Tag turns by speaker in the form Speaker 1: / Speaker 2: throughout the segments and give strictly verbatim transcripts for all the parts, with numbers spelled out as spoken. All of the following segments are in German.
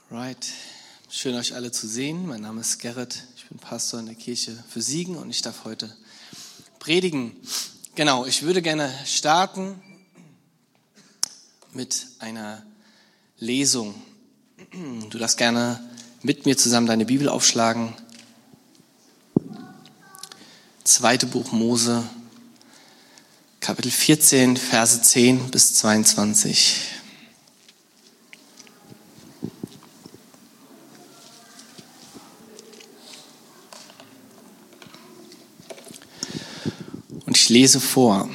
Speaker 1: Right. Schön, euch alle zu sehen. Mein Name ist Gerrit. Ich bin Pastor in der Kirche für Siegen und ich darf heute predigen. Genau, ich würde gerne starten mit einer Lesung. Du darfst gerne mit mir zusammen deine Bibel aufschlagen. Zweite Buch Mose, Kapitel vierzehn, Verse zehn bis zweiundzwanzig. Und ich lese vor.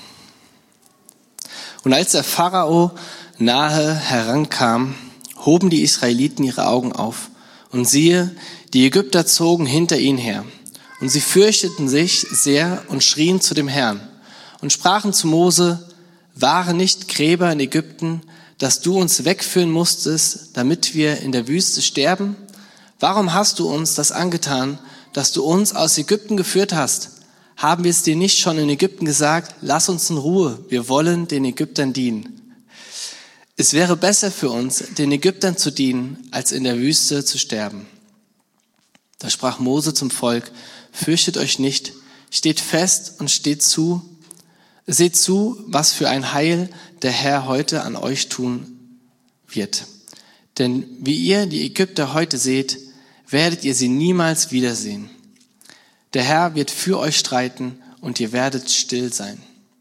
Speaker 1: Und als der Pharao nahe herankam, hoben die Israeliten ihre Augen auf. Und siehe, die Ägypter zogen hinter ihnen her. Und sie fürchteten sich sehr und schrien zu dem Herrn und sprachen zu Mose: Waren nicht Gräber in Ägypten, dass du uns wegführen musstest, damit wir in der Wüste sterben? Warum hast du uns das angetan, dass du uns aus Ägypten geführt hast? Haben wir es dir nicht schon in Ägypten gesagt? Lass uns in Ruhe, wir wollen den Ägyptern dienen. Es wäre besser für uns, den Ägyptern zu dienen, als in der Wüste zu sterben. Da sprach Mose zum Volk: Fürchtet euch nicht, steht fest und steht zu, seht zu, was für ein Heil der Herr heute an euch tun wird. Denn wie ihr die Ägypter heute seht, werdet ihr sie niemals wiedersehen. Der Herr wird für euch streiten und ihr werdet still sein.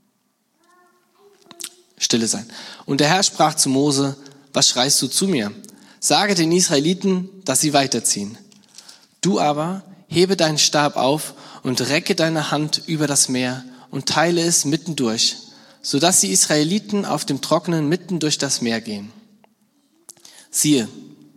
Speaker 1: Stille sein. Und der Herr sprach zu Mose: Was schreist du zu mir? Sage den Israeliten, dass sie weiterziehen. Du aber hebe deinen Stab auf und recke deine Hand über das Meer und teile es mitten durch, sodass die Israeliten auf dem Trockenen mitten durch das Meer gehen. Siehe,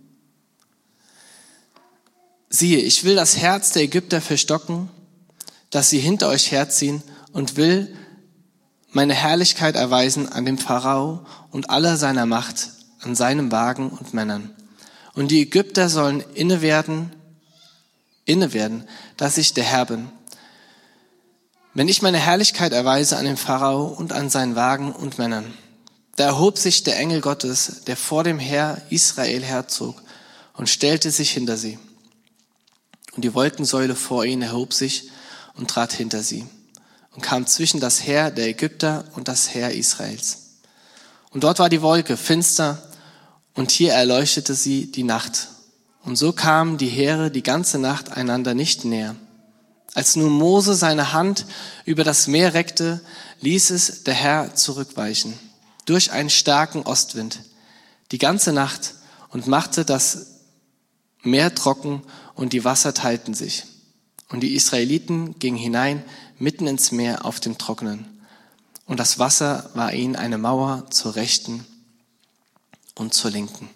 Speaker 1: siehe, ich will das Herz der Ägypter verstocken, dass sie hinter euch herziehen, und will meine Herrlichkeit erweisen an dem Pharao und aller seiner Macht, an seinem Wagen und Männern. Und die Ägypter sollen inne werden, inne werden, dass ich der Herr bin. Wenn ich meine Herrlichkeit erweise an dem Pharao und an seinen Wagen und Männern. Da erhob sich der Engel Gottes, der vor dem Heer Israel herzog, und stellte sich hinter sie. Und die Wolkensäule vor ihnen erhob sich und trat hinter sie und kam zwischen das Heer der Ägypter und das Heer Israels. Und dort war die Wolke finster, und hier erleuchtete sie die Nacht. Und so kamen die Heere die ganze Nacht einander nicht näher. Als nun Mose seine Hand über das Meer reckte, ließ es der Herr zurückweichen durch einen starken Ostwind die ganze Nacht und machte das Meer trocken, und die Wasser teilten sich. Und die Israeliten gingen hinein mitten ins Meer auf dem Trockenen. Und das Wasser war ihnen eine Mauer zur Rechten und zur Linken.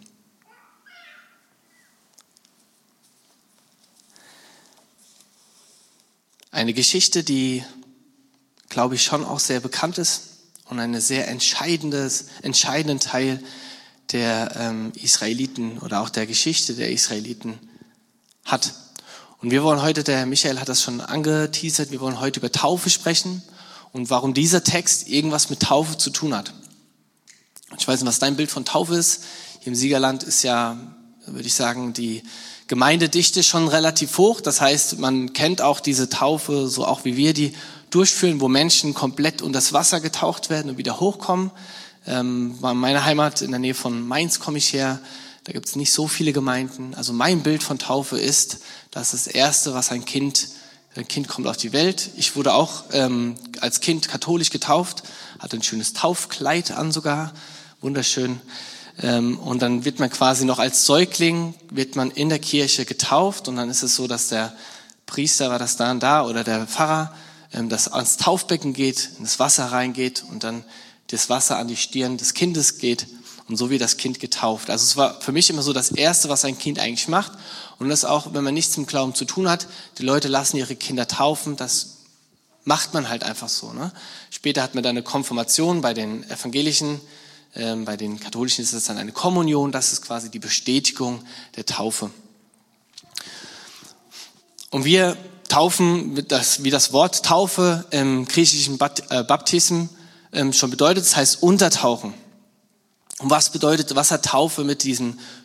Speaker 1: Eine Geschichte, die, glaube ich, schon auch sehr bekannt ist und einen sehr entscheidendes, entscheidenden Teil der ähm, Israeliten oder auch der Geschichte der Israeliten hat. Und wir wollen heute, der Michael hat das schon angeteasert, wir wollen heute über Taufe sprechen und warum dieser Text irgendwas mit Taufe zu tun hat. Ich weiß nicht, was dein Bild von Taufe ist. Hier im Siegerland ist ja, würde ich sagen, die Gemeindedichte schon relativ hoch. Das heißt, man kennt auch diese Taufe, so auch wie wir die durchführen, wo Menschen komplett unter das Wasser getaucht werden und wieder hochkommen. Ähm, bei meiner Heimat in der Nähe von Mainz komme ich her. Da gibt es nicht so viele Gemeinden. Also mein Bild von Taufe ist, dass das Erste, was ein Kind, ein Kind kommt auf die Welt. Ich wurde auch ähm, als Kind katholisch getauft, hatte ein schönes Taufkleid an sogar, wunderschön. Ähm, und dann wird man quasi noch als Säugling, wird man in der Kirche getauft. Und dann ist es so, dass der Priester, war das da und da, oder der Pfarrer, ähm, das ans Taufbecken geht, in das Wasser reingeht und dann das Wasser an die Stirn des Kindes geht. Und so wird das Kind getauft. Also es war für mich immer so das Erste, was ein Kind eigentlich macht. Und das auch, wenn man nichts mit Glauben zu tun hat. Die Leute lassen ihre Kinder taufen. Das macht man halt einfach so. Ne? Später hat man dann eine Konfirmation bei den Evangelischen. Ähm, bei den Katholischen ist es dann eine Kommunion. Das ist quasi die Bestätigung der Taufe. Und wir taufen, das, wie das Wort Taufe im griechischen Baptism ähm, schon bedeutet. Das heißt untertauchen. Und was bedeutet, was hat Taufe mit diesem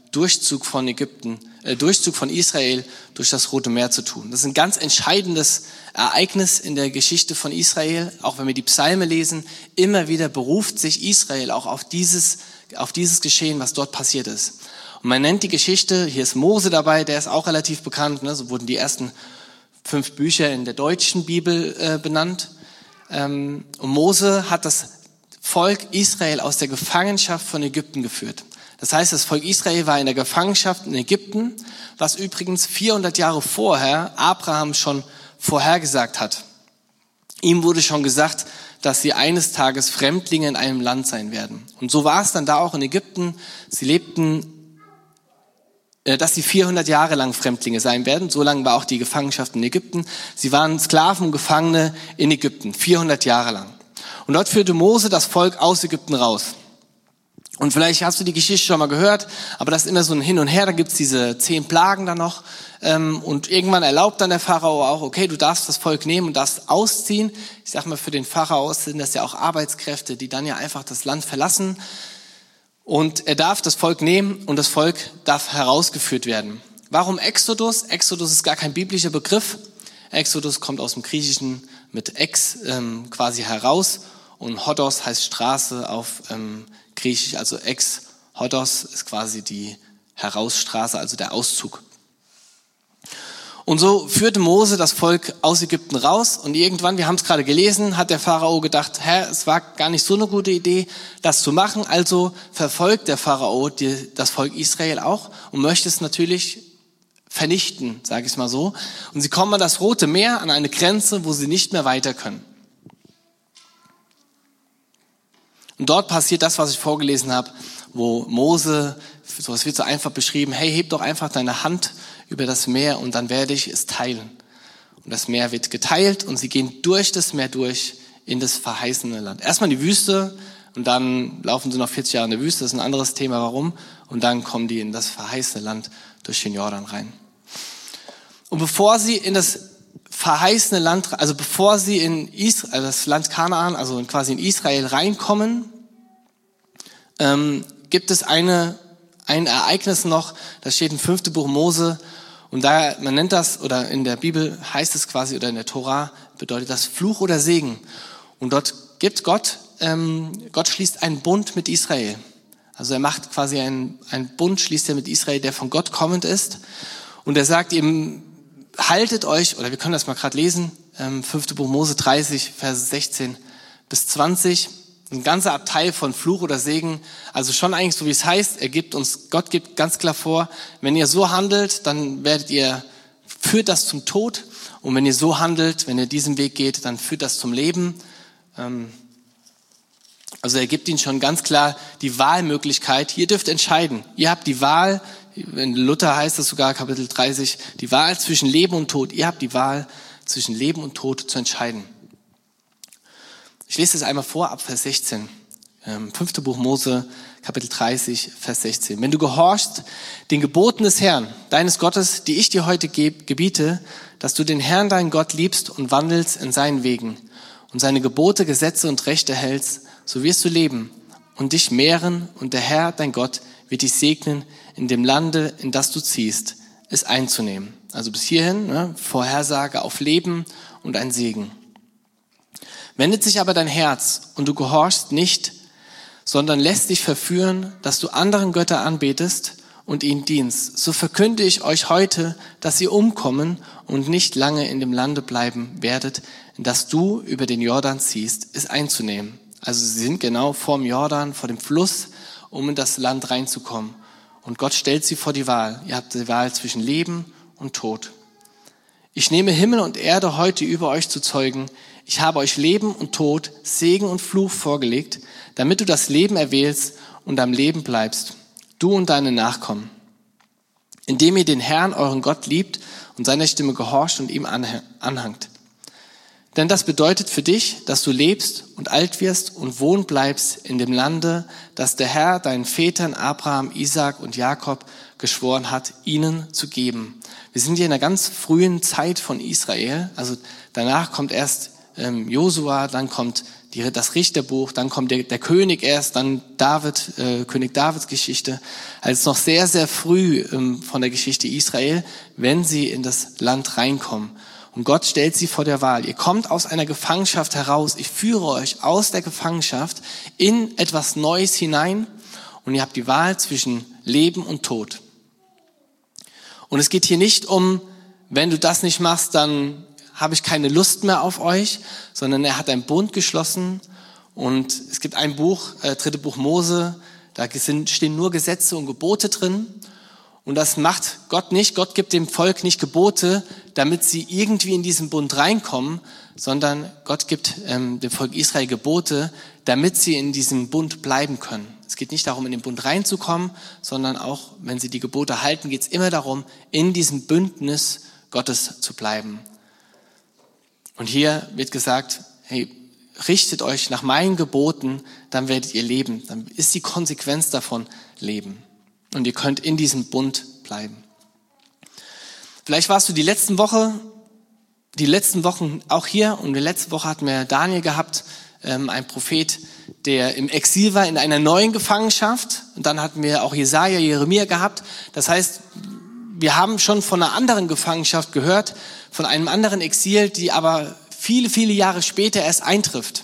Speaker 1: Durchzug von Ägypten, äh, Durchzug von Israel durch das Rote Meer zu tun. Das ist ein ganz entscheidendes Ereignis in der Geschichte von Israel. Auch wenn wir die Psalme lesen, immer wieder beruft sich Israel auch auf dieses, auf dieses Geschehen, was dort passiert ist. Und man nennt die Geschichte, hier ist Mose dabei, der ist auch relativ bekannt, ne? So wurden die ersten fünf Bücher in der deutschen Bibel äh, benannt. Ähm, und Mose hat das Volk Israel aus der Gefangenschaft von Ägypten geführt. Das heißt, das Volk Israel war in der Gefangenschaft in Ägypten, was übrigens vierhundert Jahre vorher Abraham schon vorhergesagt hat. Ihm wurde schon gesagt, dass sie eines Tages Fremdlinge in einem Land sein werden. Und so war es dann da auch in Ägypten. Sie lebten, dass sie vierhundert Jahre lang Fremdlinge sein werden. So lange war auch die Gefangenschaft in Ägypten. Sie waren Sklaven und Gefangene in Ägypten, vierhundert Jahre lang. Und dort führte Mose das Volk aus Ägypten raus. Und vielleicht hast du die Geschichte schon mal gehört, aber das ist immer so ein Hin und Her, da gibt's diese zehn Plagen dann noch. Und irgendwann erlaubt dann der Pharao auch, okay, du darfst das Volk nehmen und darfst ausziehen. Ich sag mal, für den Pharao sind das ja auch Arbeitskräfte, die dann ja einfach das Land verlassen. Und er darf das Volk nehmen und das Volk darf herausgeführt werden. Warum Exodus? Exodus ist gar kein biblischer Begriff. Exodus kommt aus dem Griechischen mit ex, ähm, quasi heraus. Und Hodos heißt Straße auf ähm, Griechisch, also ex. Hodos ist quasi die Herausstraße, also der Auszug. Und so führte Mose das Volk aus Ägypten raus und irgendwann, wir haben es gerade gelesen, hat der Pharao gedacht, hä, es war gar nicht so eine gute Idee, das zu machen. Also verfolgt der Pharao die, das Volk Israel auch und möchte es natürlich vernichten, sage ich es mal so. Und sie kommen an das Rote Meer, an eine Grenze, wo sie nicht mehr weiter können. Und dort passiert das, was ich vorgelesen habe, wo Mose, so es wird so einfach beschrieben, hey, heb doch einfach deine Hand über das Meer und dann werde ich es teilen. Und das Meer wird geteilt und sie gehen durch das Meer durch in das verheißene Land. Erstmal in die Wüste und dann laufen sie noch vierzig Jahre in der Wüste, das ist ein anderes Thema, warum. Und dann kommen die in das verheißene Land durch den Jordan rein. Und bevor sie in das verheißene Land, also bevor sie in Israel, also das Land Kanaan, also quasi in Israel reinkommen, ähm, gibt es eine, ein Ereignis noch, das steht im fünften Buch Mose, und da, man nennt das, oder in der Bibel heißt es quasi, oder in der Tora bedeutet das Fluch oder Segen. Und dort gibt Gott, ähm, Gott schließt einen Bund mit Israel. Also er macht quasi einen, einen Bund, schließt er mit Israel, der von Gott kommend ist. Und er sagt ihm, haltet euch, oder wir können das mal gerade lesen, ähm, fünften Buch Mose dreißig, Verse sechzehn bis zwanzig, ein ganzer Abteil von Fluch oder Segen, also schon eigentlich so wie es heißt, er gibt uns, Gott gibt ganz klar vor, wenn ihr so handelt, dann werdet ihr, führt das zum Tod, und wenn ihr so handelt, wenn ihr diesen Weg geht, dann führt das zum Leben. Ähm, also er gibt ihnen schon ganz klar die Wahlmöglichkeit, ihr dürft entscheiden, ihr habt die Wahl, in Luther heißt es sogar, Kapitel dreißig, die Wahl zwischen Leben und Tod. Ihr habt die Wahl zwischen Leben und Tod zu entscheiden. Ich lese das einmal vor, ab Vers sechzehn. Ähm, fünfte Buch Mose, Kapitel dreißig, Vers sechzehn. Wenn du gehorchst den Geboten des Herrn, deines Gottes, die ich dir heute geb, gebiete, dass du den Herrn, deinen Gott, liebst und wandelst in seinen Wegen und seine Gebote, Gesetze und Rechte hältst, so wirst du leben und dich mehren, und der Herr, dein Gott, wird dich segnen, in dem Lande, in das du ziehst, es einzunehmen. Also bis hierhin, ne, Vorhersage auf Leben und ein Segen. Wendet sich aber dein Herz und du gehorchst nicht, sondern lässt dich verführen, dass du anderen Götter anbetest und ihnen dienst, so verkünde ich euch heute, dass ihr umkommen und nicht lange in dem Lande bleiben werdet, in das du über den Jordan ziehst, es einzunehmen. Also sie sind genau vorm Jordan, vor dem Fluss, um in das Land reinzukommen. Und Gott stellt sie vor die Wahl. Ihr habt die Wahl zwischen Leben und Tod. Ich nehme Himmel und Erde heute über euch zu Zeugen. Ich habe euch Leben und Tod, Segen und Fluch vorgelegt, damit du das Leben erwählst und am Leben bleibst, du und deine Nachkommen. Indem ihr den Herrn, euren Gott, liebt und seiner Stimme gehorcht und ihm anhangt. Denn das bedeutet für dich, dass du lebst und alt wirst und wohnen bleibst in dem Lande, das der Herr deinen Vätern Abraham, Isaak und Jakob geschworen hat, ihnen zu geben. Wir sind hier in einer ganz frühen Zeit von Israel. Also danach kommt erst ähm, Josua, dann kommt die, das Richterbuch, dann kommt der, der König erst, dann David, äh, König Davids Geschichte. Also noch sehr, sehr früh ähm, von der Geschichte Israel, wenn sie in das Land reinkommen. Und Gott stellt sie vor der Wahl. Ihr kommt aus einer Gefangenschaft heraus. Ich führe euch aus der Gefangenschaft in etwas Neues hinein. Und ihr habt die Wahl zwischen Leben und Tod. Und es geht hier nicht um, wenn du das nicht machst, dann habe ich keine Lust mehr auf euch, sondern er hat einen Bund geschlossen. Und es gibt ein Buch, äh, dritte Buch Mose, da sind, stehen nur Gesetze und Gebote drin. Und das macht Gott nicht. Gott gibt dem Volk nicht Gebote, damit sie irgendwie in diesen Bund reinkommen, sondern Gott gibt ähm, dem Volk Israel Gebote, damit sie in diesem Bund bleiben können. Es geht nicht darum, in den Bund reinzukommen, sondern auch, wenn sie die Gebote halten, geht es immer darum, in diesem Bündnis Gottes zu bleiben. Und hier wird gesagt, hey, richtet euch nach meinen Geboten, dann werdet ihr leben. Dann ist die Konsequenz davon Leben. Und ihr könnt in diesem Bund bleiben. Vielleicht warst du die letzten Woche, die letzten Wochen auch hier, und die letzte Woche hatten wir Daniel gehabt, ähm, ein Prophet, der im Exil war in einer neuen Gefangenschaft. Und dann hatten wir auch Jesaja, Jeremia gehabt. Das heißt, wir haben schon von einer anderen Gefangenschaft gehört, von einem anderen Exil, die aber viele, viele Jahre später erst eintrifft.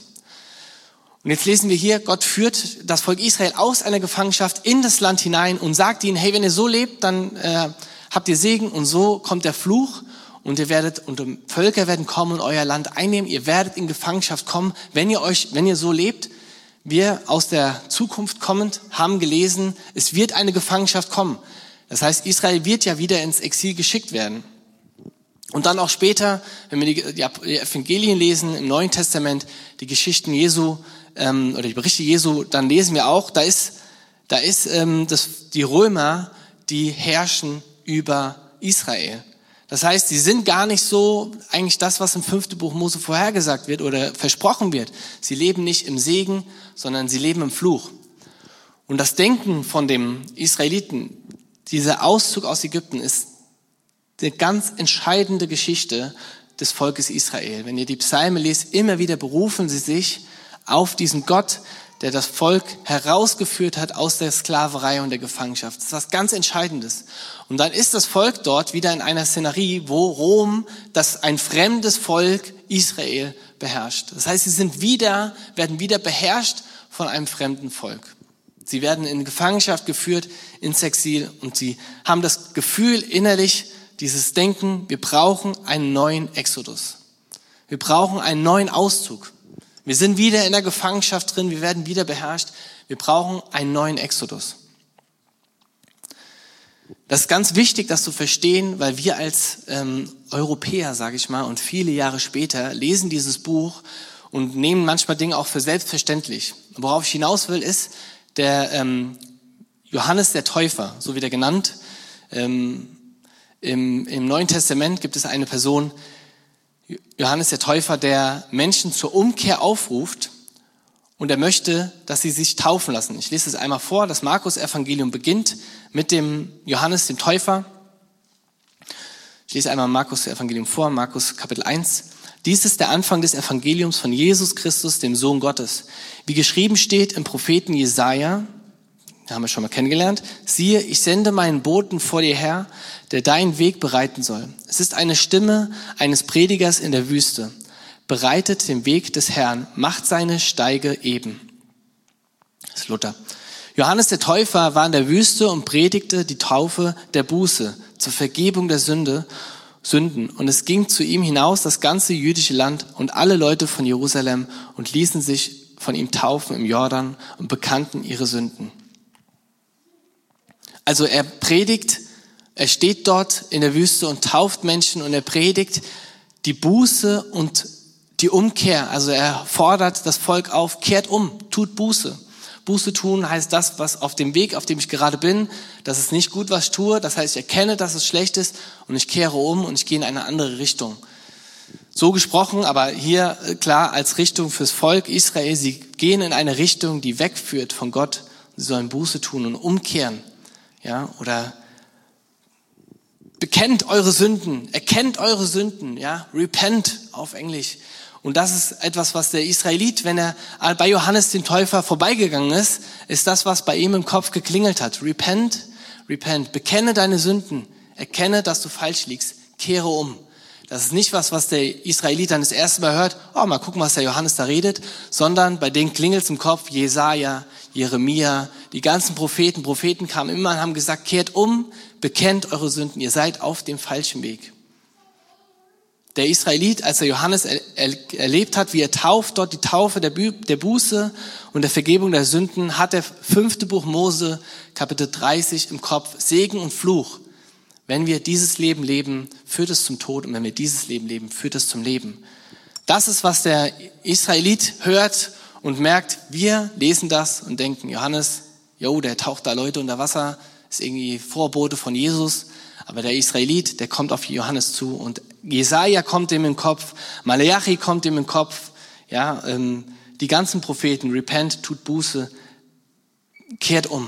Speaker 1: Und jetzt lesen wir hier, Gott führt das Volk Israel aus einer Gefangenschaft in das Land hinein und sagt ihnen, hey, wenn ihr so lebt, dann äh, habt ihr Segen, und so kommt der Fluch und ihr werdet, und Völker werden kommen und euer Land einnehmen, ihr werdet in Gefangenschaft kommen, wenn ihr euch, wenn ihr so lebt. Wir aus der Zukunft kommend haben gelesen, es wird eine Gefangenschaft kommen. Das heißt, Israel wird ja wieder ins Exil geschickt werden. Und dann auch später, wenn wir die, die Evangelien lesen im Neuen Testament, die Geschichten Jesu ähm, oder die Berichte Jesu, dann lesen wir auch, da ist, da ist ähm, das, die Römer, die herrschen über Israel. Das heißt, sie sind gar nicht so eigentlich das, was im fünften Buch Mose vorhergesagt wird oder versprochen wird. Sie leben nicht im Segen, sondern sie leben im Fluch. Und das Denken von dem Israeliten, dieser Auszug aus Ägypten, ist eine ganz entscheidende Geschichte des Volkes Israel. Wenn ihr die Psalme lest, immer wieder berufen sie sich auf diesen Gott, der das Volk herausgeführt hat aus der Sklaverei und der Gefangenschaft. Das ist was ganz Entscheidendes. Und dann ist das Volk dort wieder in einer Szenerie, wo Rom, das ein fremdes Volk Israel beherrscht. Das heißt, sie sind wieder, werden wieder beherrscht von einem fremden Volk. Sie werden in Gefangenschaft geführt, ins Exil, und sie haben das Gefühl innerlich, dieses Denken, wir brauchen einen neuen Exodus. Wir brauchen einen neuen Auszug. Wir sind wieder in der Gefangenschaft drin, wir werden wieder beherrscht. Wir brauchen einen neuen Exodus. Das ist ganz wichtig, das zu verstehen, weil wir als ähm, Europäer, sage ich mal, und viele Jahre später lesen dieses Buch und nehmen manchmal Dinge auch für selbstverständlich. Worauf ich hinaus will, ist, der ähm, Johannes der Täufer, so wird er genannt, ähm, im, im Neuen Testament gibt es eine Person, Johannes der Täufer, der Menschen zur Umkehr aufruft, und er möchte, dass sie sich taufen lassen. Ich lese es einmal vor. Das Markus-Evangelium beginnt mit dem Johannes dem Täufer. Ich lese einmal Markus-Evangelium vor, Markus Kapitel eins. Dies ist der Anfang des Evangeliums von Jesus Christus, dem Sohn Gottes. Wie geschrieben steht im Propheten Jesaja, da haben wir schon mal kennengelernt, siehe, ich sende meinen Boten vor dir her, der deinen Weg bereiten soll. Es ist eine Stimme eines Predigers in der Wüste. Bereitet den Weg des Herrn, macht seine Steige eben. Das ist Luther. Johannes der Täufer war in der Wüste und predigte die Taufe der Buße zur Vergebung der Sünde, Sünden. Und es ging zu ihm hinaus das ganze jüdische Land und alle Leute von Jerusalem und ließen sich von ihm taufen im Jordan und bekannten ihre Sünden. Also er predigt, er steht dort in der Wüste und tauft Menschen, und er predigt die Buße und die Umkehr. Also er fordert das Volk auf, kehrt um, tut Buße. Buße tun heißt das, was auf dem Weg, auf dem ich gerade bin, das ist nicht gut, was ich tue. Das heißt, ich erkenne, dass es schlecht ist, und ich kehre um und ich gehe in eine andere Richtung. So gesprochen, aber hier klar als Richtung fürs Volk Israel. Sie gehen in eine Richtung, die wegführt von Gott. Sie sollen Buße tun und umkehren. Ja, oder bekennt eure Sünden, erkennt eure Sünden, ja, repent auf Englisch. Und das ist etwas, was der Israelit, wenn er bei Johannes dem Täufer vorbeigegangen ist, ist das, was bei ihm im Kopf geklingelt hat. Repent, repent, bekenne deine Sünden, erkenne, dass du falsch liegst, kehre um. Das ist nicht was, was der Israelit dann das erste Mal hört, oh, mal gucken, was der Johannes da redet, sondern bei denen klingelt es im Kopf, Jesaja, Jeremia, die ganzen Propheten, Propheten kamen immer und haben gesagt, kehrt um, bekennt eure Sünden, ihr seid auf dem falschen Weg. Der Israelit, als er Johannes er, er, erlebt hat, wie er tauft, dort die Taufe der, Bu- der Buße und der Vergebung der Sünden, hat der fünfte Buch Mose, Kapitel dreißig im Kopf, Segen und Fluch. Wenn wir dieses Leben leben, führt es zum Tod, und wenn wir dieses Leben leben, führt es zum Leben. Das ist, was der Israelit hört und merkt, wir lesen das und denken, Johannes, jo, der taucht da Leute unter Wasser, ist irgendwie Vorbote von Jesus. Aber der Israelit, der kommt auf Johannes zu und Jesaja kommt ihm in den Kopf, Maleachi kommt ihm in den Kopf, ja, ähm, die ganzen Propheten, repent, tut Buße, kehrt um.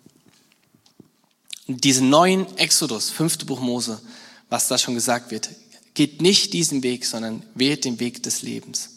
Speaker 1: Und diesen neuen Exodus, fünfte Buch Mose, was da schon gesagt wird, geht nicht diesen Weg, sondern wählt den Weg des Lebens.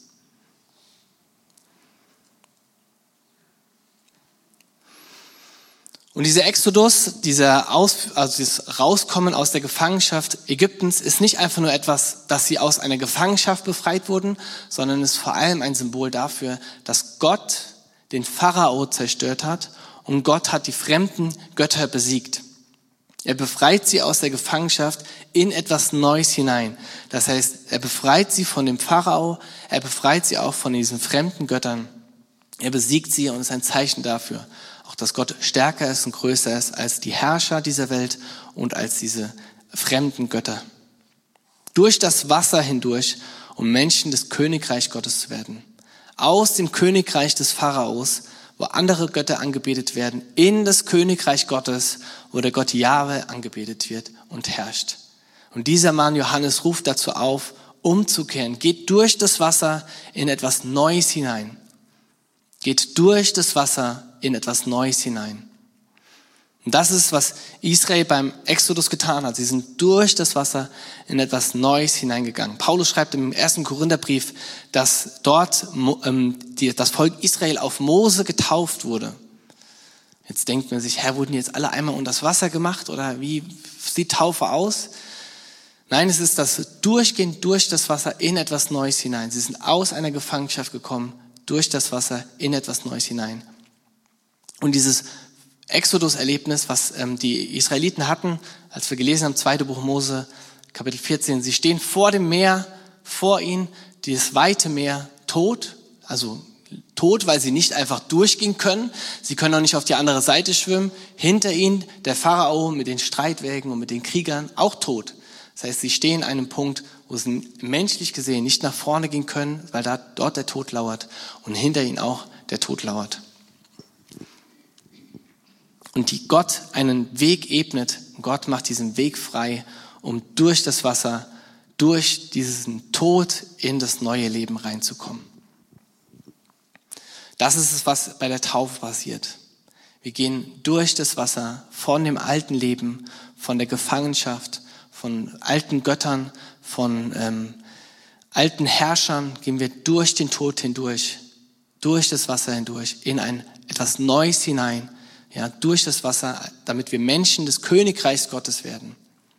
Speaker 1: Und dieser Exodus, dieser Aus, also dieses Rauskommen aus der Gefangenschaft Ägyptens ist nicht einfach nur etwas, dass sie aus einer Gefangenschaft befreit wurden, sondern ist vor allem ein Symbol dafür, dass Gott den Pharao zerstört hat und Gott hat die fremden Götter besiegt. Er befreit sie aus der Gefangenschaft in etwas Neues hinein. Das heißt, er befreit sie von dem Pharao, er befreit sie auch von diesen fremden Göttern. Er besiegt sie und ist ein Zeichen dafür, auch dass Gott stärker ist und größer ist als die Herrscher dieser Welt und als diese fremden Götter. Durch das Wasser hindurch, um Menschen des Königreich Gottes zu werden. Aus dem Königreich des Pharaos, wo andere Götter angebetet werden, in das Königreich Gottes, wo der Gott Jahwe angebetet wird und herrscht. Und dieser Mann Johannes ruft dazu auf, umzukehren. Geht durch das Wasser in etwas Neues hinein. Geht durch das Wasser in etwas Neues hinein. Und das ist, was Israel beim Exodus getan hat. Sie sind durch das Wasser in etwas Neues hineingegangen. Paulus schreibt im ersten Korintherbrief, dass dort ähm, die, das Volk Israel auf Mose getauft wurde. Jetzt denkt man sich, hä, wurden jetzt alle einmal unter das Wasser gemacht oder wie sieht Taufe aus? Nein, es ist das Durchgehen durch das Wasser in etwas Neues hinein. Sie sind aus einer Gefangenschaft gekommen, durch das Wasser in etwas Neues hinein. Und dieses Exodus-Erlebnis, was ähm, die Israeliten hatten, als wir gelesen haben, zweite Buch Mose, Kapitel vierzehn, sie stehen vor dem Meer, vor ihnen, dieses weite Meer, tot, also tot, weil sie nicht einfach durchgehen können. Sie können auch nicht auf die andere Seite schwimmen. Hinter ihnen der Pharao mit den Streitwägen und mit den Kriegern, auch tot. Das heißt, sie stehen an einem Punkt, wo sie menschlich gesehen nicht nach vorne gehen können, weil da dort der Tod lauert und hinter ihnen auch der Tod lauert. Und die Gott einen Weg ebnet, Gott macht diesen Weg frei, um durch das Wasser, durch diesen Tod in das neue Leben reinzukommen. Das ist es, was bei der Taufe passiert. Wir gehen durch das Wasser von dem alten Leben, von der Gefangenschaft, von alten Göttern, von ähm, alten Herrschern, gehen wir durch den Tod hindurch, durch das Wasser hindurch, in ein etwas Neues hinein, ja, durch das Wasser, damit wir Menschen des Königreichs Gottes werden.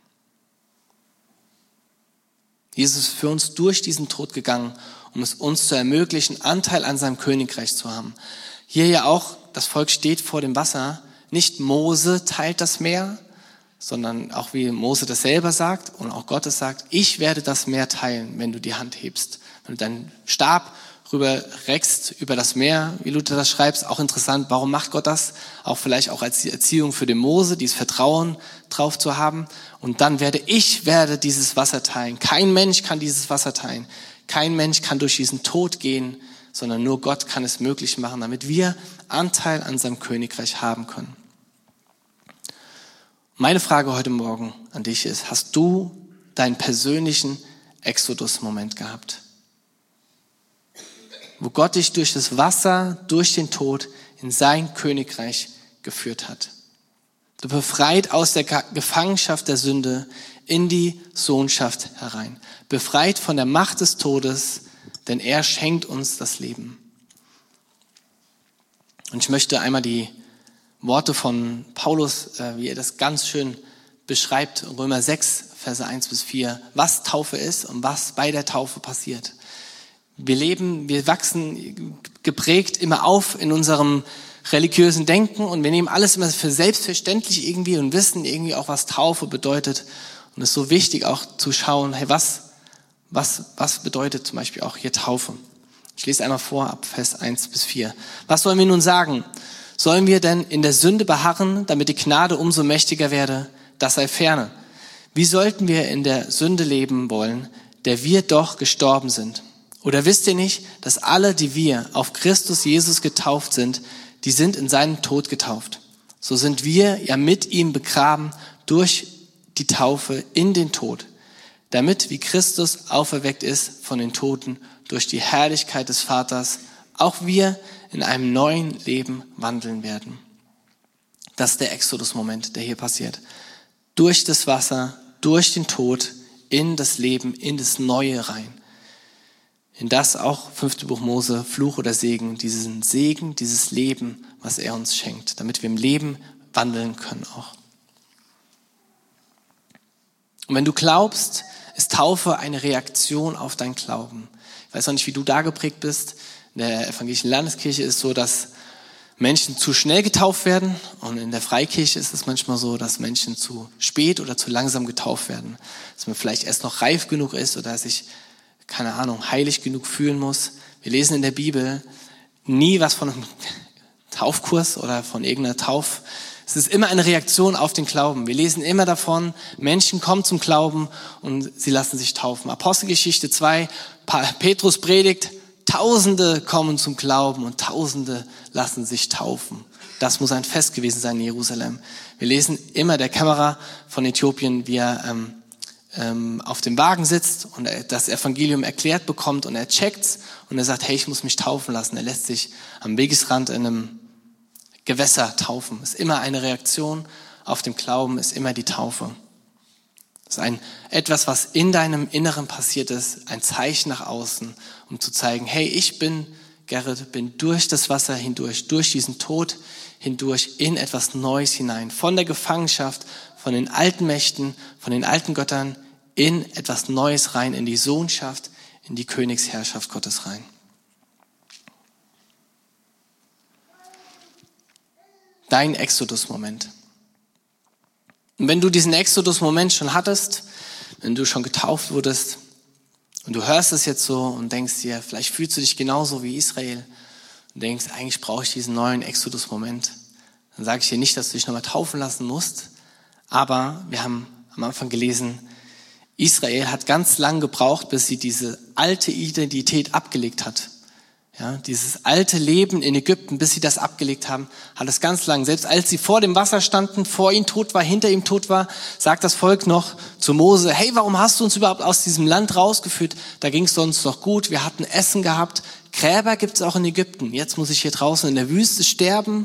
Speaker 1: Jesus ist für uns durch diesen Tod gegangen, um es uns zu ermöglichen, Anteil an seinem Königreich zu haben. Hier ja auch, das Volk steht vor dem Wasser, nicht Mose teilt das Meer, sondern auch wie Mose das selber sagt und auch Gott es sagt, ich werde das Meer teilen, wenn du die Hand hebst. Wenn du deinen Stab rüber reckst über das Meer, wie Luther das schreibt, auch interessant, warum macht Gott das? Auch vielleicht auch als die Erziehung für den Mose, dieses Vertrauen drauf zu haben. Und dann werde ich werde dieses Wasser teilen. Kein Mensch kann dieses Wasser teilen. Kein Mensch kann durch diesen Tod gehen, sondern nur Gott kann es möglich machen, damit wir Anteil an seinem Königreich haben können. Meine Frage heute Morgen an dich ist, hast du deinen persönlichen Exodus-Moment gehabt? Wo Gott dich durch das Wasser, durch den Tod in sein Königreich geführt hat. Du befreit aus der Gefangenschaft der Sünde in die Sohnschaft herein. Befreit von der Macht des Todes, denn er schenkt uns das Leben. Und ich möchte einmal die Worte von Paulus, äh, wie er das ganz schön beschreibt, Römer sechs, Verse eins bis vier, was Taufe ist und was bei der Taufe passiert. Wir leben, wir wachsen geprägt immer auf in unserem religiösen Denken und wir nehmen alles immer für selbstverständlich irgendwie und wissen irgendwie auch, was Taufe bedeutet. Und es ist so wichtig auch zu schauen, hey, was, was, was bedeutet zum Beispiel auch hier Taufe? Ich lese einmal vor, ab Vers eins bis vier. Was sollen wir nun sagen? Sollen wir denn in der Sünde beharren, damit die Gnade umso mächtiger werde? Das sei ferne. Wie sollten wir in der Sünde leben wollen, der wir doch gestorben sind? Oder wisst ihr nicht, dass alle, die wir auf Christus Jesus getauft sind, die sind in seinen Tod getauft? So sind wir ja mit ihm begraben durch die Taufe in den Tod, damit, wie Christus auferweckt ist von den Toten durch die Herrlichkeit des Vaters, auch wir in einem neuen Leben wandeln werden. Das ist der Exodus-Moment, der hier passiert. Durch das Wasser, durch den Tod, in das Leben, in das Neue rein. In das auch, fünfte Buch Mose, Fluch oder Segen, diesen Segen, dieses Leben, was er uns schenkt, damit wir im Leben wandeln können auch. Und wenn du glaubst, ist Taufe eine Reaktion auf dein Glauben. Ich weiß auch nicht, wie du da geprägt bist. In der evangelischen Landeskirche ist es so, dass Menschen zu schnell getauft werden und in der Freikirche ist es manchmal so, dass Menschen zu spät oder zu langsam getauft werden. Dass man vielleicht erst noch reif genug ist oder sich, keine Ahnung, heilig genug fühlen muss. Wir lesen in der Bibel nie was von einem Taufkurs oder von irgendeiner Tauf. Es ist immer eine Reaktion auf den Glauben. Wir lesen immer davon, Menschen kommen zum Glauben und sie lassen sich taufen. Apostelgeschichte zwei, Petrus predigt, Tausende kommen zum Glauben und Tausende lassen sich taufen. Das muss ein Fest gewesen sein in Jerusalem. Wir lesen immer der Kämmerer von Äthiopien, wie er ähm, ähm, auf dem Wagen sitzt und er das Evangelium erklärt bekommt und er checkt's und er sagt, hey, ich muss mich taufen lassen. Er lässt sich am Wegesrand in einem Gewässer taufen. Ist immer eine Reaktion auf den Glauben, ist immer die Taufe. Das ist ein, etwas, was in deinem Inneren passiert ist, ein Zeichen nach außen, um zu zeigen, hey, ich bin, Gerrit, bin durch das Wasser hindurch, durch diesen Tod hindurch in etwas Neues hinein. Von der Gefangenschaft, von den alten Mächten, von den alten Göttern in etwas Neues rein, in die Sohnschaft, in die Königsherrschaft Gottes rein. Dein Exodus-Moment. Und wenn du diesen Exodus-Moment schon hattest, wenn du schon getauft wurdest und du hörst es jetzt so und denkst dir, vielleicht fühlst du dich genauso wie Israel und denkst, eigentlich brauche ich diesen neuen Exodus-Moment, dann sage ich dir nicht, dass du dich nochmal taufen lassen musst, aber wir haben am Anfang gelesen, Israel hat ganz lang gebraucht, bis sie diese alte Identität abgelegt hat. Ja, dieses alte Leben in Ägypten, bis sie das abgelegt haben, hat es ganz lang. Selbst als sie vor dem Wasser standen, vor ihm tot war, hinter ihm tot war, sagt das Volk noch zu Mose, hey, warum hast du uns überhaupt aus diesem Land rausgeführt? Da ging es uns doch gut, wir hatten Essen gehabt. Gräber gibt es auch in Ägypten. Jetzt muss ich hier draußen in der Wüste sterben.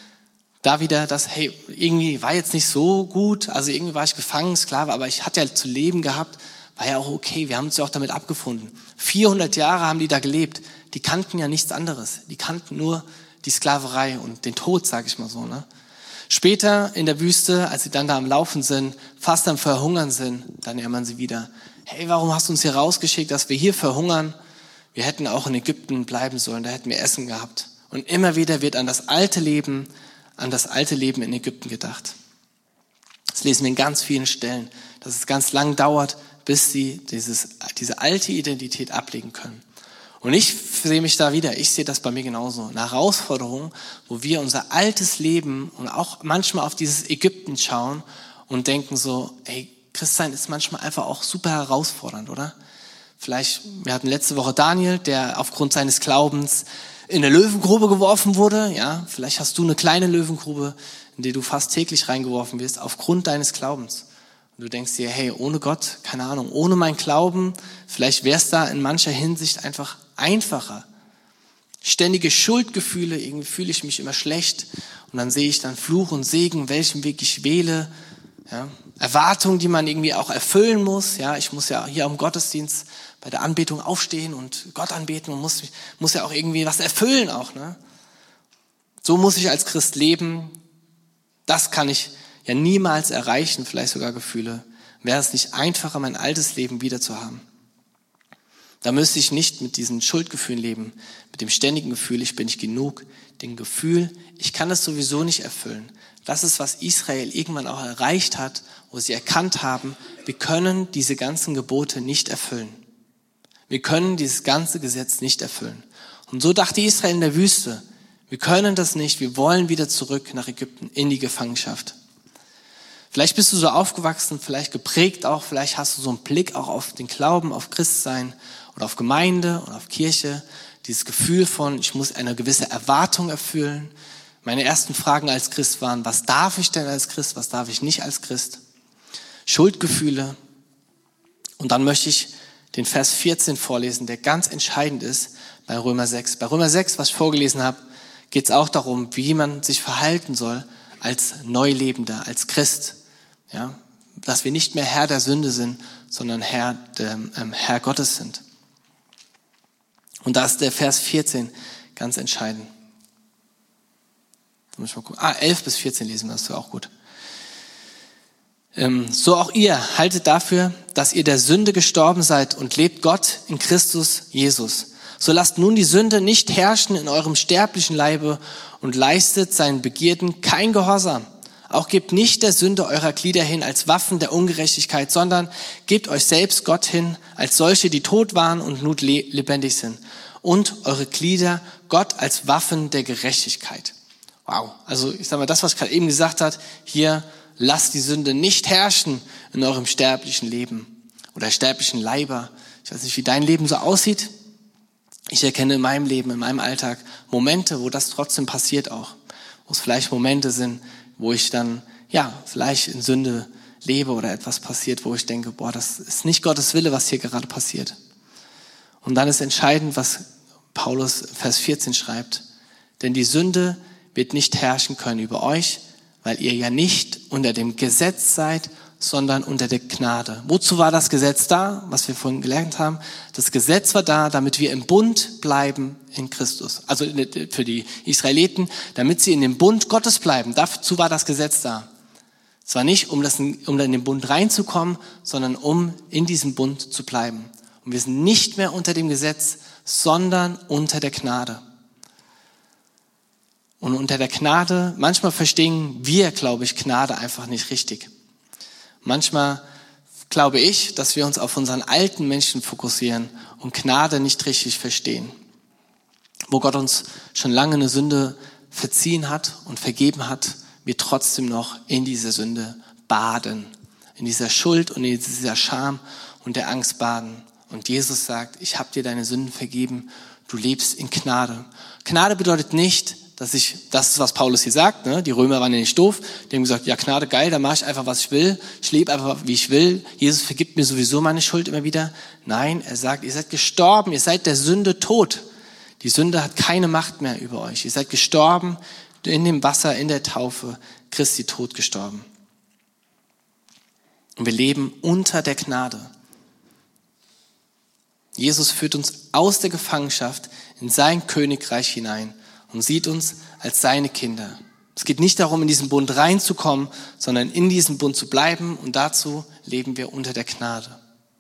Speaker 1: Da wieder das, hey, irgendwie war jetzt nicht so gut. Also irgendwie war ich gefangen, Sklave, aber ich hatte ja zu leben gehabt. War ja auch okay, wir haben uns ja auch damit abgefunden. vierhundert Jahre haben die da gelebt. Die kannten ja nichts anderes. Die kannten nur die Sklaverei und den Tod, sage ich mal so. Ne? Später in der Wüste, als sie dann da am Laufen sind, fast am Verhungern sind, dann erinnern sie wieder, hey, warum hast du uns hier rausgeschickt, dass wir hier verhungern? Wir hätten auch in Ägypten bleiben sollen, da hätten wir Essen gehabt. Und immer wieder wird an das alte Leben, an das alte Leben in Ägypten gedacht. Das lesen wir in ganz vielen Stellen, dass es ganz lang dauert, bis sie dieses, diese alte Identität ablegen können. Und ich sehe mich da wieder, ich sehe das bei mir genauso. Eine Herausforderung, wo wir unser altes Leben und auch manchmal auf dieses Ägypten schauen und denken so, ey, Christsein ist manchmal einfach auch super herausfordernd, oder? Vielleicht, wir hatten letzte Woche Daniel, der aufgrund seines Glaubens in eine Löwengrube geworfen wurde. Ja, vielleicht hast du eine kleine Löwengrube, in die du fast täglich reingeworfen wirst, aufgrund deines Glaubens. Und du denkst dir, hey, ohne Gott, keine Ahnung, ohne mein Glauben, vielleicht wäre es da in mancher Hinsicht einfach einfacher. Ständige Schuldgefühle, irgendwie fühle ich mich immer schlecht und dann sehe ich dann Fluch und Segen, welchen Weg ich wähle. Ja? Erwartungen, die man irgendwie auch erfüllen muss. Ja, ich muss ja hier am Gottesdienst bei der Anbetung aufstehen und Gott anbeten und muss, muss ja auch irgendwie was erfüllen auch. Ne? So muss ich als Christ leben. Das kann ich ja niemals erreichen, vielleicht sogar Gefühle. Wäre es nicht einfacher, mein altes Leben wieder zu haben? Da müsste ich nicht mit diesen Schuldgefühlen leben, mit dem ständigen Gefühl, ich bin nicht genug, dem Gefühl, ich kann es sowieso nicht erfüllen. Das ist, was Israel irgendwann auch erreicht hat, wo sie erkannt haben, wir können diese ganzen Gebote nicht erfüllen. Wir können dieses ganze Gesetz nicht erfüllen. Und so dachte Israel in der Wüste, wir können das nicht, wir wollen wieder zurück nach Ägypten, in die Gefangenschaft. Vielleicht bist du so aufgewachsen, vielleicht geprägt auch, vielleicht hast du so einen Blick auch auf den Glauben, auf Christsein oder auf Gemeinde oder auf Kirche. Dieses Gefühl von, ich muss eine gewisse Erwartung erfüllen. Meine ersten Fragen als Christ waren, was darf ich denn als Christ, was darf ich nicht als Christ? Schuldgefühle. Und dann möchte ich den Vers vierzehn vorlesen, der ganz entscheidend ist bei Römer sechs. Bei Römer sechs, was ich vorgelesen habe, geht es auch darum, wie man sich verhalten soll als Neulebender, als Christ. Ja, dass wir nicht mehr Herr der Sünde sind, sondern Herr, der, ähm, Herr Gottes sind. Und da ist der Vers vierzehn ganz entscheidend. Da muss ich mal gucken. Ah, elf bis vierzehn lesen, das ist auch gut. Ähm, so auch ihr, haltet dafür, dass ihr der Sünde gestorben seid und lebt Gott in Christus Jesus. So lasst nun die Sünde nicht herrschen in eurem sterblichen Leibe und leistet seinen Begierden kein Gehorsam. Auch gebt nicht der Sünde eurer Glieder hin als Waffen der Ungerechtigkeit, sondern gebt euch selbst Gott hin als solche, die tot waren und nun lebendig sind. Und eure Glieder Gott als Waffen der Gerechtigkeit. Wow, also ich sag mal, das, was ich gerade eben gesagt habe, hier, lasst die Sünde nicht herrschen in eurem sterblichen Leben oder sterblichen Leiber. Ich weiß nicht, wie dein Leben so aussieht. Ich erkenne in meinem Leben, in meinem Alltag Momente, wo das trotzdem passiert auch. Wo es vielleicht Momente sind, wo ich dann, ja, vielleicht in Sünde lebe oder etwas passiert, wo ich denke, boah, das ist nicht Gottes Wille, was hier gerade passiert. Und dann ist entscheidend, was Paulus Vers vierzehn schreibt. Denn die Sünde wird nicht herrschen können über euch, weil ihr ja nicht unter dem Gesetz seid, sondern unter der Gnade. Wozu war das Gesetz da, was wir vorhin gelernt haben? Das Gesetz war da, damit wir im Bund bleiben in Christus. Also für die Israeliten, damit sie in dem Bund Gottes bleiben. Dazu war das Gesetz da. Es war nicht, um, das, um in den Bund reinzukommen, sondern um in diesem Bund zu bleiben. Und wir sind nicht mehr unter dem Gesetz, sondern unter der Gnade. Und unter der Gnade, manchmal verstehen wir, glaube ich, Gnade einfach nicht richtig. Manchmal glaube ich, dass wir uns auf unseren alten Menschen fokussieren und Gnade nicht richtig verstehen. Wo Gott uns schon lange eine Sünde verziehen hat und vergeben hat, wir trotzdem noch in dieser Sünde baden. In dieser Schuld und in dieser Scham und der Angst baden. Und Jesus sagt, ich habe dir deine Sünden vergeben, du lebst in Gnade. Gnade bedeutet nicht, dass ich, das ist, was Paulus hier sagt, ne? Die Römer waren ja nicht doof, die haben gesagt, ja Gnade, geil, dann mache ich einfach, was ich will, ich lebe einfach, wie ich will, Jesus vergibt mir sowieso meine Schuld immer wieder. Nein, er sagt, ihr seid gestorben, ihr seid der Sünde tot. Die Sünde hat keine Macht mehr über euch. Ihr seid gestorben in dem Wasser, in der Taufe, Christi Tod gestorben. Und wir leben unter der Gnade. Jesus führt uns aus der Gefangenschaft in sein Königreich hinein und sieht uns als seine Kinder. Es geht nicht darum, in diesen Bund reinzukommen, sondern in diesem Bund zu bleiben, und dazu leben wir unter der Gnade.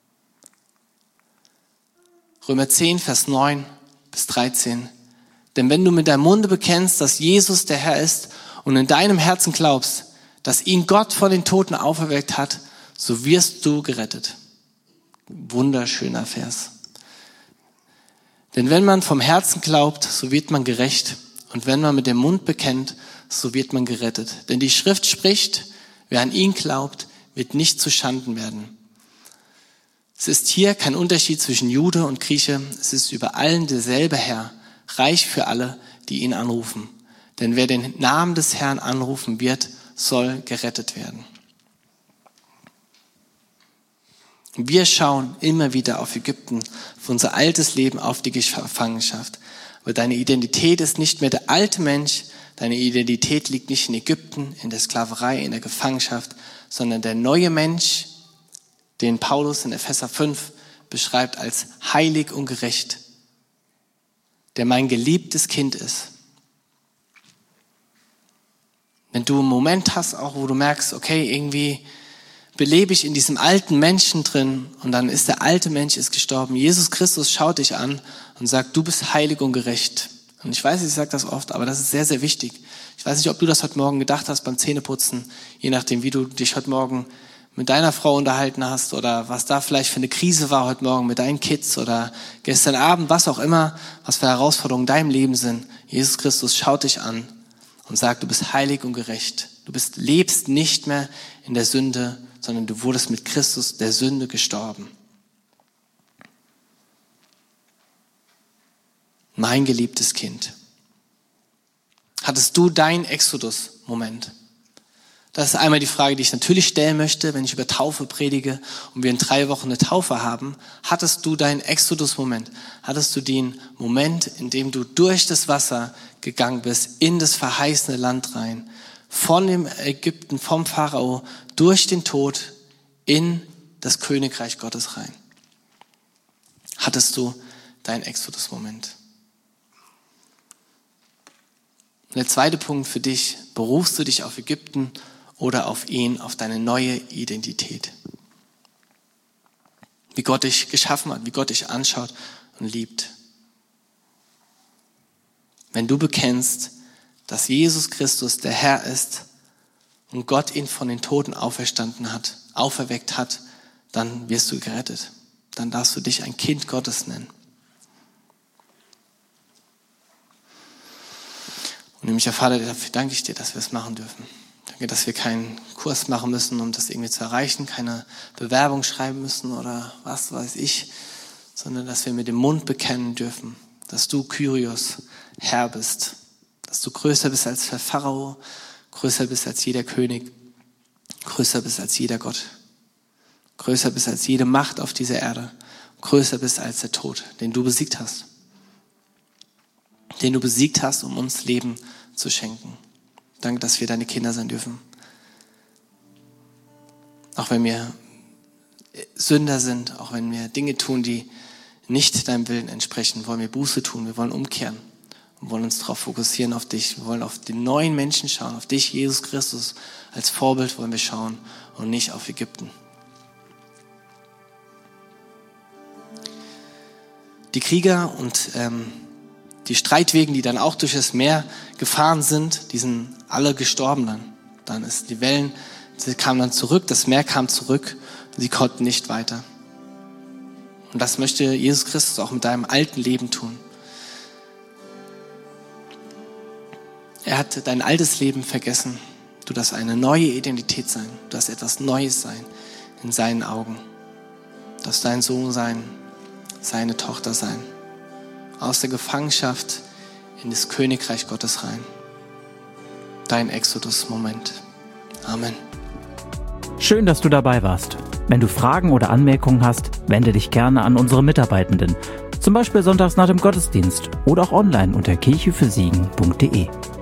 Speaker 1: Römer zehn, Vers neun bis dreizehn. Denn wenn du mit deinem Munde bekennst, dass Jesus der Herr ist und in deinem Herzen glaubst, dass ihn Gott von den Toten auferweckt hat, so wirst du gerettet. Wunderschöner Vers. Denn wenn man vom Herzen glaubt, so wird man gerecht. Und wenn man mit dem Mund bekennt, so wird man gerettet. Denn die Schrift spricht, wer an ihn glaubt, wird nicht zu Schanden werden. Es ist hier kein Unterschied zwischen Jude und Grieche. Es ist über allen derselbe Herr, reich für alle, die ihn anrufen. Denn wer den Namen des Herrn anrufen wird, soll gerettet werden. Wir schauen immer wieder auf Ägypten, auf unser altes Leben, auf die Gefangenschaft. Aber deine Identität ist nicht mehr der alte Mensch, deine Identität liegt nicht in Ägypten, in der Sklaverei, in der Gefangenschaft, sondern der neue Mensch, den Paulus in Epheser fünf beschreibt als heilig und gerecht, der mein geliebtes Kind ist. Wenn du einen Moment hast, auch wo du merkst, okay, irgendwie belebe ich in diesem alten Menschen drin und dann ist der alte Mensch ist gestorben. Jesus Christus schaut dich an und sagt, du bist heilig und gerecht. Und ich weiß, ich sage das oft, aber das ist sehr, sehr wichtig. Ich weiß nicht, ob du das heute Morgen gedacht hast beim Zähneputzen, je nachdem, wie du dich heute Morgen mit deiner Frau unterhalten hast oder was da vielleicht für eine Krise war heute Morgen mit deinen Kids oder gestern Abend, was auch immer, was für Herausforderungen in deinem Leben sind. Jesus Christus schaut dich an und sagt, du bist heilig und gerecht. Du bist, lebst nicht mehr in der Sünde, sondern du wurdest mit Christus der Sünde gestorben. Mein geliebtes Kind. Hattest du deinen Exodus-Moment? Das ist einmal die Frage, die ich natürlich stellen möchte, wenn ich über Taufe predige und wir in drei Wochen eine Taufe haben. Hattest du deinen Exodus-Moment? Hattest du den Moment, in dem du durch das Wasser gegangen bist, in das verheißene Land rein, von dem Ägypten, vom Pharao, durch den Tod in das Königreich Gottes rein? Hattest du deinen Exodus-Moment? Und der zweite Punkt für dich, berufst du dich auf Ägypten oder auf ihn, auf deine neue Identität? Wie Gott dich geschaffen hat, wie Gott dich anschaut und liebt. Wenn du bekennst, dass Jesus Christus der Herr ist und Gott ihn von den Toten auferstanden hat, auferweckt hat, dann wirst du gerettet. Dann darfst du dich ein Kind Gottes nennen. Und nämlich, Herr Vater, dafür danke ich dir, dass wir es machen dürfen. Danke, dass wir keinen Kurs machen müssen, um das irgendwie zu erreichen, keine Bewerbung schreiben müssen oder was weiß ich, sondern dass wir mit dem Mund bekennen dürfen, dass du, Kyrios, Herr bist, dass du größer bist als der Pharao, größer bist als jeder König, größer bist als jeder Gott, größer bist als jede Macht auf dieser Erde, größer bist als der Tod, den du besiegt hast, den du besiegt hast, um uns Leben zu schenken. Danke, dass wir deine Kinder sein dürfen. Auch wenn wir Sünder sind, auch wenn wir Dinge tun, die nicht deinem Willen entsprechen, wollen wir Buße tun, wir wollen umkehren und wollen uns darauf fokussieren, auf dich. Wir wollen auf den neuen Menschen schauen, auf dich, Jesus Christus. Als Vorbild wollen wir schauen und nicht auf Ägypten. Die Krieger und ähm, die Streitwegen, die dann auch durch das Meer gefahren sind, die sind alle gestorben dann. Dann ist die Wellen, sie kamen dann zurück, das Meer kam zurück und sie konnten nicht weiter. Und das möchte Jesus Christus auch mit deinem alten Leben tun. Er hat dein altes Leben vergessen. Du darfst eine neue Identität sein. Du darfst etwas Neues sein in seinen Augen. Du darfst dein Sohn sein, seine Tochter sein. Aus der Gefangenschaft in das Königreich Gottes rein. Dein Exodus-Moment. Amen.
Speaker 2: Schön, dass du dabei warst. Wenn du Fragen oder Anmerkungen hast, wende dich gerne an unsere Mitarbeitenden. Zum Beispiel sonntags nach dem Gottesdienst oder auch online unter kirche für siegen punkt de.